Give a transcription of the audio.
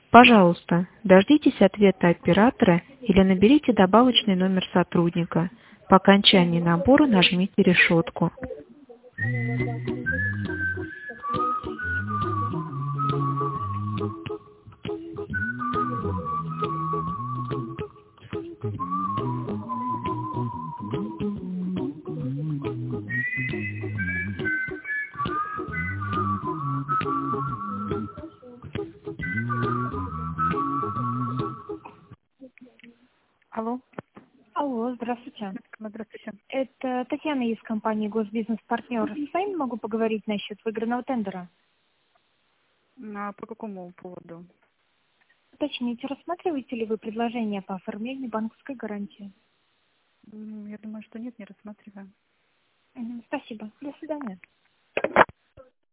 Пожалуйста, дождитесь ответа оператора или наберите добавочный номер сотрудника. По окончании набора нажмите решетку. Алло, Алло, здравствуйте. здравствуйте. Это Татьяна из компании «Госбизнес-партнер». С вами могу поговорить насчет выигранного тендера? А по какому поводу? Уточните, рассматриваете ли вы предложение по оформлению банковской гарантии? Я думаю, что нет, не рассматриваем. Спасибо. До свидания.